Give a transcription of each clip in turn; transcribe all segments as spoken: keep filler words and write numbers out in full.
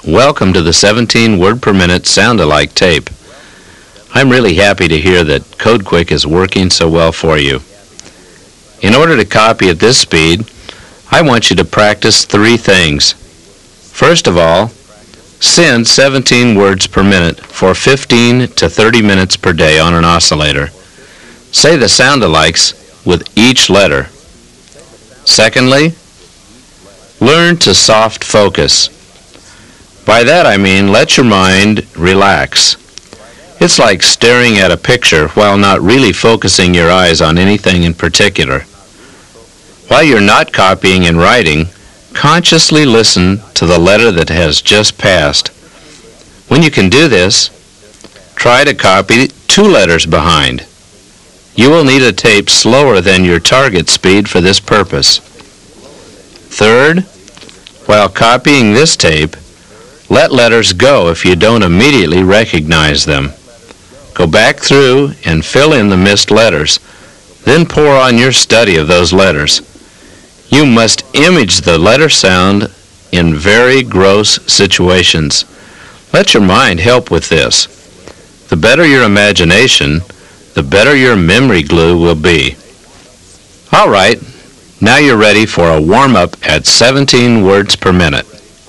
Welcome to the seventeen word per minute sound-alike tape. I'm really happy to hear that CodeQuick is working so well for you. In order to copy at this speed, I want you to practice three things. First of all, send seventeen words per minute for fifteen to thirty minutes per day on an oscillator. Say the sound-alikes with each letter. Secondly, learn to soft focus. By that I mean let your mind relax. It's like staring at a picture while not really focusing your eyes on anything in particular. While you're not copying and writing, consciously listen to the letter that has just passed. When you can do this, try to copy two letters behind. You will need a tape slower than your target speed for this purpose. Third, while copying this tape, let letters go if you don't immediately recognize them. Go back through and fill in the missed letters, then pour on your study of those letters. You must image the letter sound in very gross situations. Let your mind help with this. The better your imagination, the better your memory glue will be. All right, now you're ready for a warm-up at seventeen words per minute.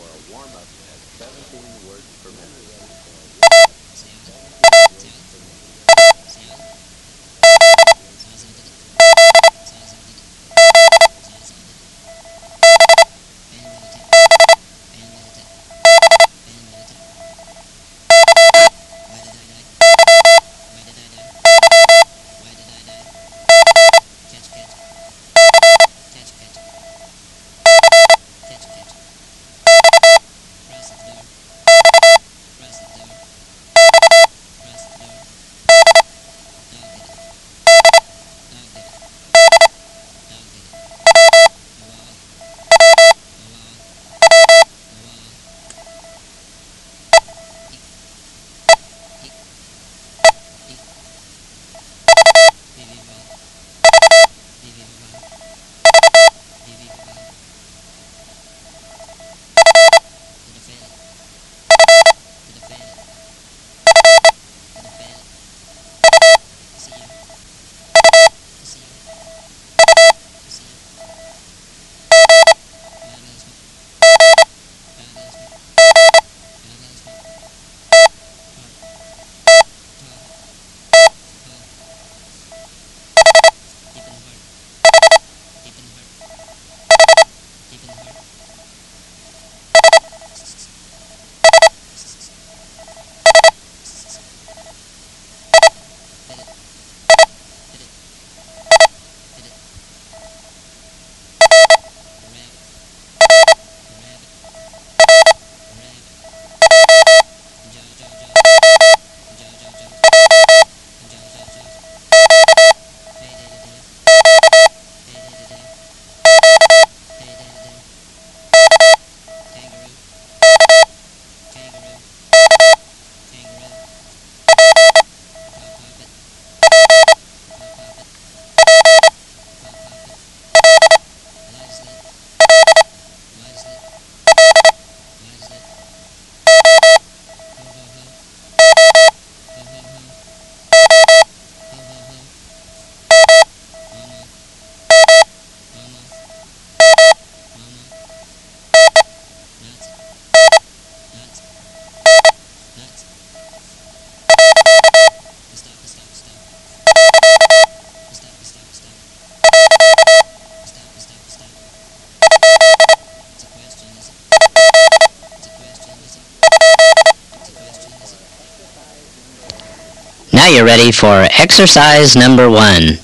Now you're ready for exercise number one.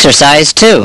Exercise two.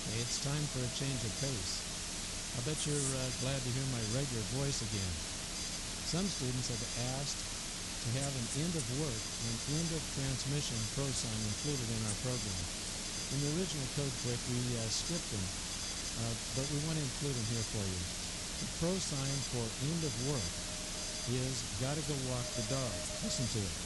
Okay, it's time for a change of pace. I bet you're uh, glad to hear my regular voice again. Some students have asked to have an end of work and end of transmission prosign included in our program. In the original CodeQuick, we uh, skipped them, uh, but we want to include them here for you. The prosign for end of work is gotta go walk the dog. Listen to it.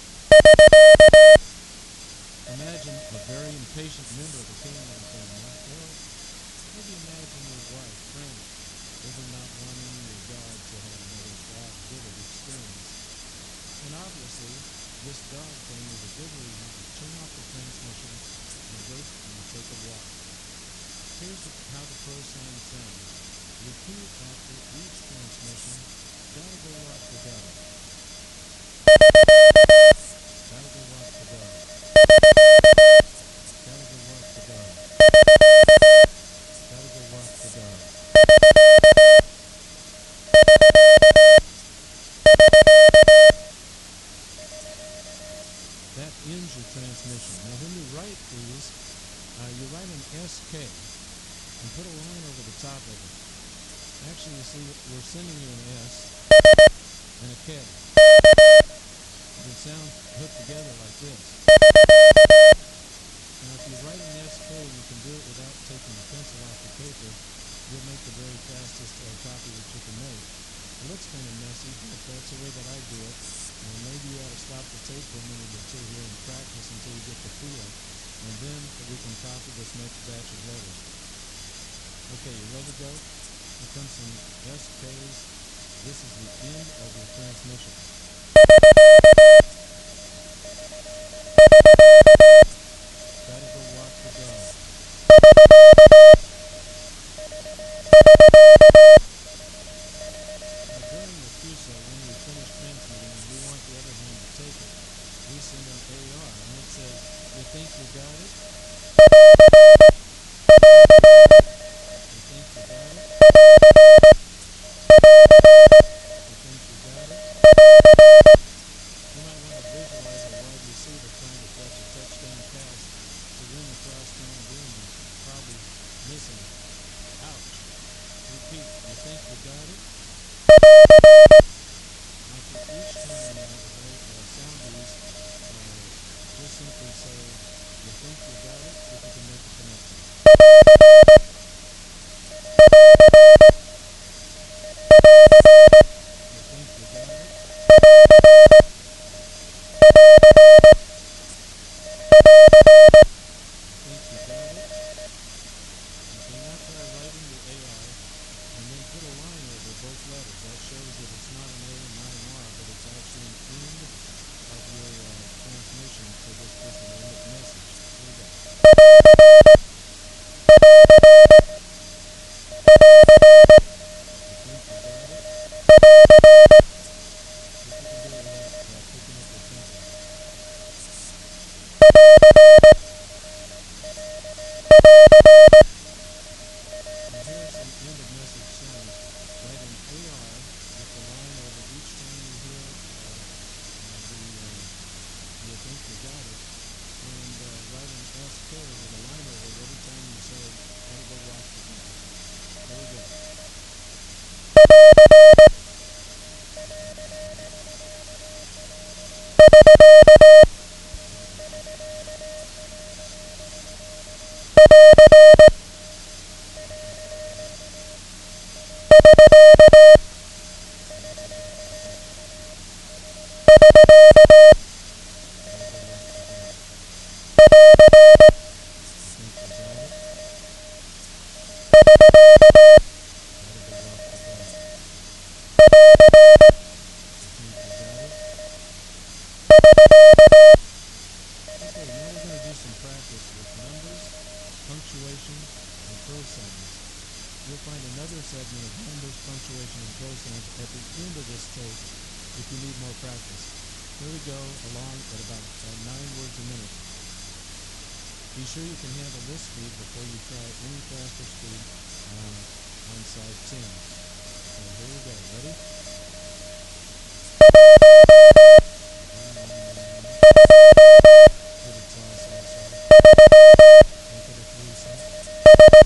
Imagine a very impatient member of the canine family, or maybe imagine your wife, Franny, over not wanting your dog to have another dog-given experience. And obviously, this dog thing is a good reason to turn off the transmission and go and take a walk. Here's the, how the pro sign sounds. Repeat after each transmission. Gotta go walk the dog. Gotta go walk the dog. Gotta go walk the dog. Gotta go walk the dog. That ends your transmission. Now when you write these, uh, you write an S K and put a line over the top of it. Actually, you see, we're sending you an S and a K. It sounds hooked together like this. Now if you write an S K, you can do it without taking the pencil off the paper. You'll make the very fastest uh, copy that you can make. It looks kind of messy, but that's the way that I do it. And maybe you ought to stop the tape for a minute or two here and practice until you get the feel. And then we can copy this next batch of letters. Okay, you ready to go? Here comes some S Ks. This is the end of your transmission. Gotta go walk the dog. Now during the Q S O, when we finish transmitting and we want the other hand to take it, we send an A R and it says, you think you got it? You think you got it? You think you got it? You might want to visualize a wide receiver trying to catch a touchdown pass to win the crosstown game and probably missing it. Ouch. Repeat. You think you got it? Now for each time now, okay, uh, sound these, uh, just simply say, you think you got it? See if you can make a connection. You think you got it? Think you got it? Okay, now try writing the A R and then put a line over both letters. That shows that it's not an A and not an R, but it's actually an end of your uh, transmission. So this, this is the end of message. Here we go. You think you got it? See if you can do it without uh, picking up your pencil. Now here are some end of message sounds. Write an A R with the line over each time you hear uh, uh, the uh, you think you got it, and uh, write an S K with a line over it every time you say, gotta go walk the dog. There we go. Punctuation and prosigns. You'll find another segment of numbers, punctuation, and prosigns at the end of this tape if you need more practice. Here we go along at about uh, nine words a minute. Be sure you can handle this speed before you try any faster speed uh, on side ten. So here we go. Ready? Give it saw, saw, saw. Make it a three, saw. Make it a four, four. Make it a five, five. Make it a six, six. Make it a seven, seven. Make it a eight, eight. Make it a nine, nine. Make it a ten, ten. Make it a eleven, eleven. Make it a twelve, twelve. Make it a thirteen, thirteen. Make it a fourteen, fourteen. Make it a fifteen, fifteen. Make it a sixteen, sixteen. Make it a seventeen, seventeen. Make it a eighteen, eighteen. Make it a nine, nine. Make it a ten, ten. Make it a eleven, eleven. Make it a twelve, twelve. Make it a thirteen, thirteen. Make it a fourteen, fourteen. Make it a fifteen, fifteen.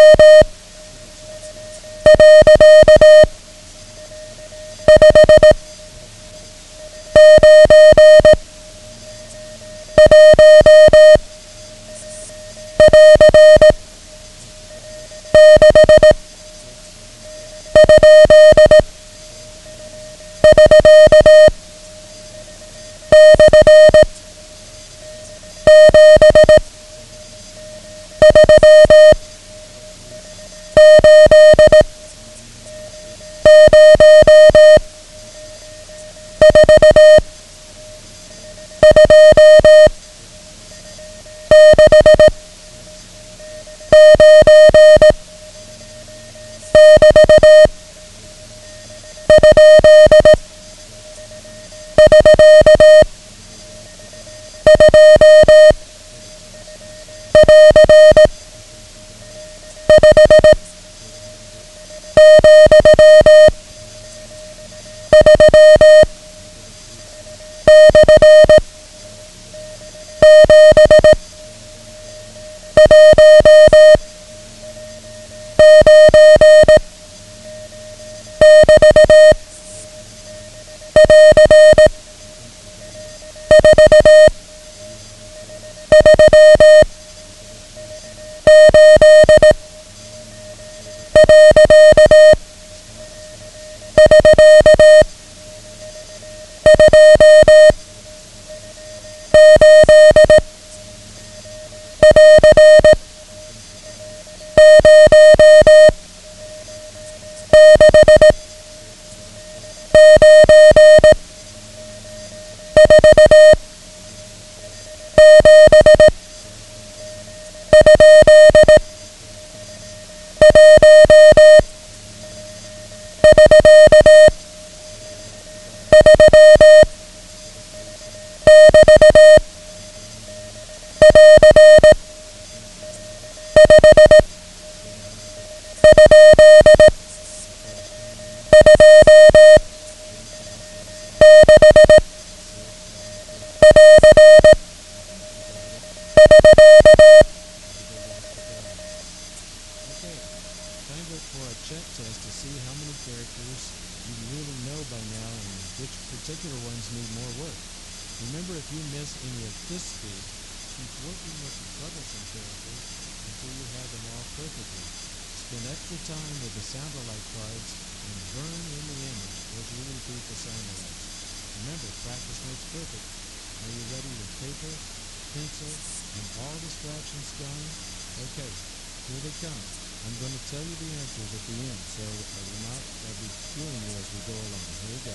particular ones need more work. Remember, if you miss any of this speed, keep working with the troublesome characters until you have them all perfectly. Spend extra time with the sound-alike cards and burn in the image as you repeat the sound-alikes. Remember, practice makes perfect. Are you ready with paper, pencil, and all distractions gone? Okay, here they come. I'm going to tell you the answers at the end, so I will not I'll be cueing you as we go along. Here we go.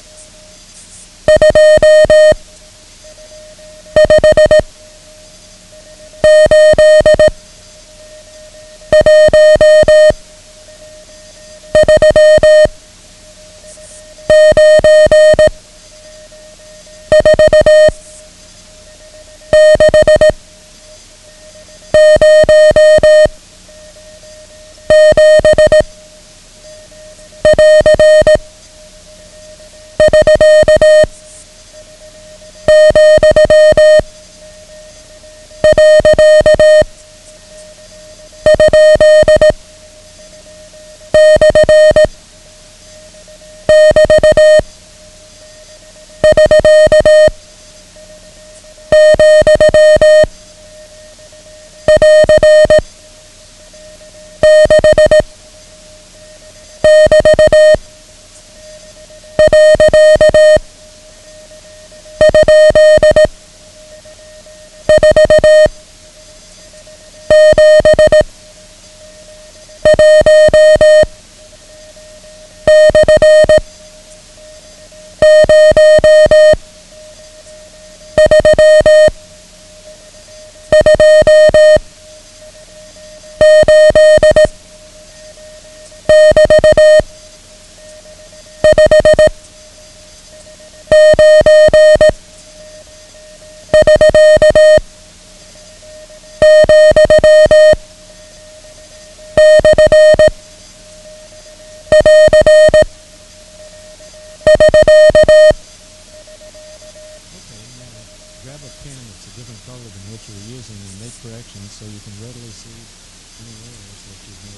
Grab a pen that's a different color than what you were using and make corrections so you can readily see any errors that you've made.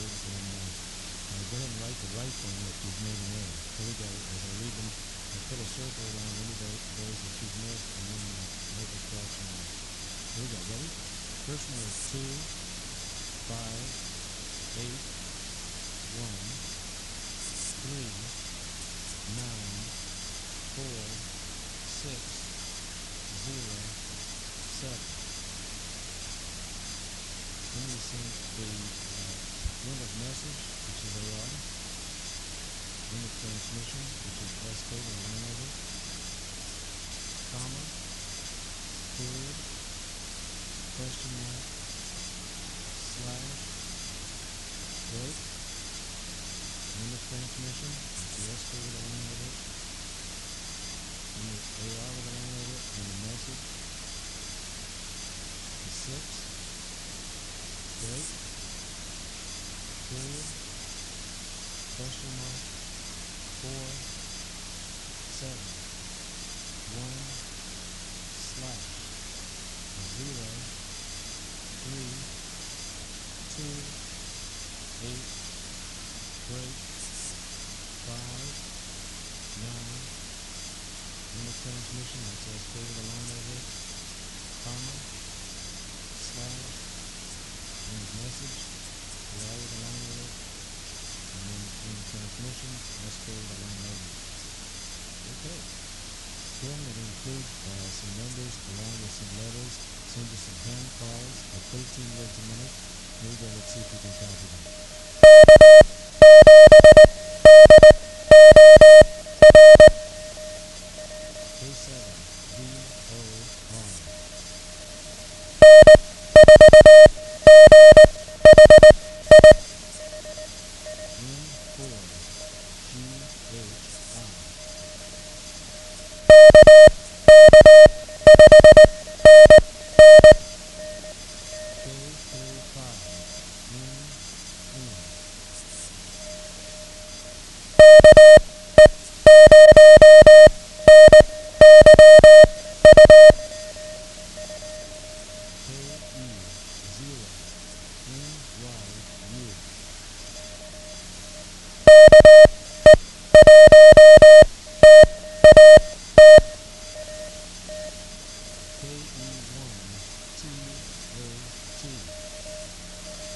hyphen if you've made an error. Here we go. As I read them, I put a circle around any of those that you've missed, and then uh, make a correction mark. Here we go. Ready? First one is two, five, eight, one, three, nine, four, six, zero, seven. Then we send the uh, end of message, which is A R, end of transmission, which is S code and line over, comma, period, question mark, slash, break, end of transmission, which is S code with a line over it, and the A R with a line over it, and the message, the six, break, period, question mark, four, seven, one, slash, zero, three, two, eight, break, five, nine, end of transmission, that's S code with a line over it, comma, slash, end of message, A R with a line over it, and then end of transmission, S code with a line over it. Okay. Then it includes uh, some numbers along with some letters, send you some hand calls of thirteen words a minute. Here we go, let's see if we can copy them. K seven, V O R. N four, G H I. K K five, N N. K E zero, N Y U. K E one, T O T.